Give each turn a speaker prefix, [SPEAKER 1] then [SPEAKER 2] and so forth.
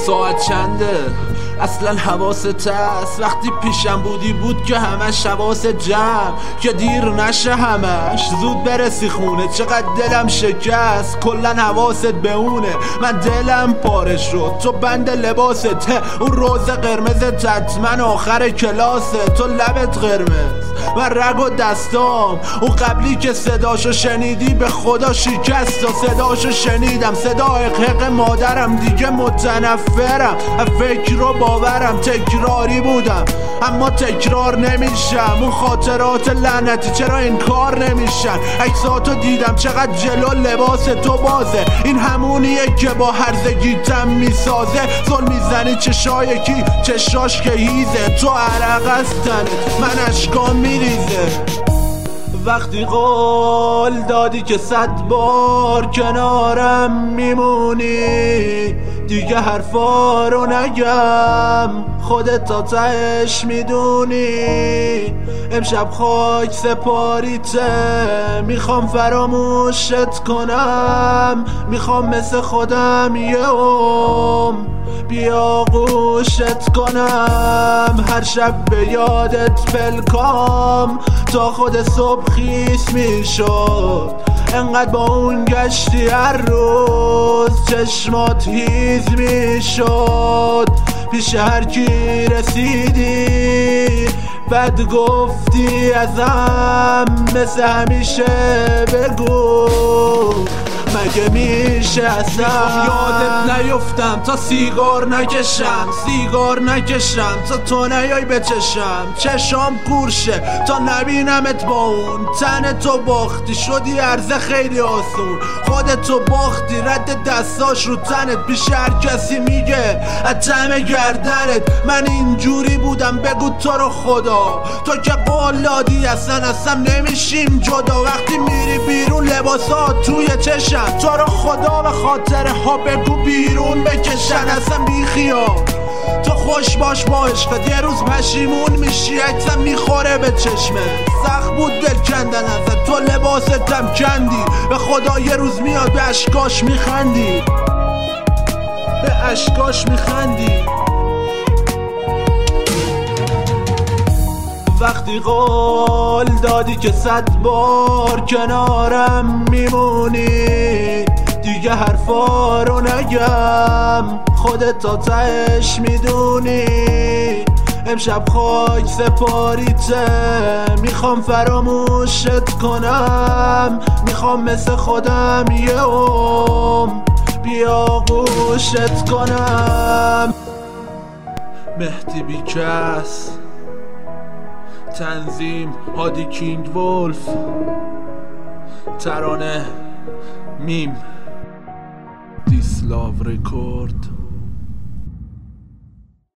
[SPEAKER 1] ساعت چنده؟ اصلا حواست هست وقتی پیشم بودی بود که همش حواس جمع که دیر نشه همش زود برسی خونه چقدر دلم شکست کلن حواست به اونه من دلم پاره شد تو بند لباست اون روز قرمزت من آخر کلاسه تو لبت قرمز من رگ و دستام اون قبلی که صداشو شنیدی به خدا شکست و صداشو شنیدم صدا حق مادرم دیگه متنفرم فکر و باورم تکراری بودم اما تکرار نمیشم اون خاطرات لعنتی چرا انکار نمیشن عکساتو دیدم چقدر جلو لباس تو بازه این همونیه که با هرزگیتم میسازه زل میزنی چشای کی چشاش که هیزه تو عرق از تنت من اشکام میریزه وقتی قول دادی که 100 بار کنارم میمونی دیگه حرفا رو نگم خودت تا تهش میدونی امشب خاک سپاریته میخوام فراموشت کنم میخوام مثل خودم یه بیاغوشت کنم هر شب به یادت پلکام تا خود صبح خیس میشد انقدر با اون گشتی هر روز چشمات هیز میشد پیش هر کی رسیدی بد گفتی ازم مثل همیشه بگو مگه میشه اصلا یادت نیفتم تا سیگار نکشم تا تو نیای به چشام کورشه تا نبینمت با اون تن تو باختی شدی عرضه خیلی آسون خودتو باختی رد دستاش رو تنت پیش هر کسی میگه اتم گردنت من اینجوری بودم بگو تو رو خدا تو که قول دادی اصلا نمیشیم جدا وقتی میری بیرون لباسات توی چشم تو رو خدا به خاطر ها بگو بیرون بکشن اصلا بیخیال تو خوش باش با عشقت یه روز پشیمون میشی عکسم میخوره به چشمه سخت بود دل کندن ازت تو لباستم کندی به خدا یه روز میاد به اشکاش میخندی وقتی قول دادی که 100 بار کنارم میمونی دیگه حرفا رو نگم خودت تا تهش میدونی امشب خاک سپاریته میخوام فراموشت کنم میخوام مثل خودم یه بیاغوشت کنم مهدی بیکس تنظیم هادی کینگ ولف ترانه میم دیسلاو رکورد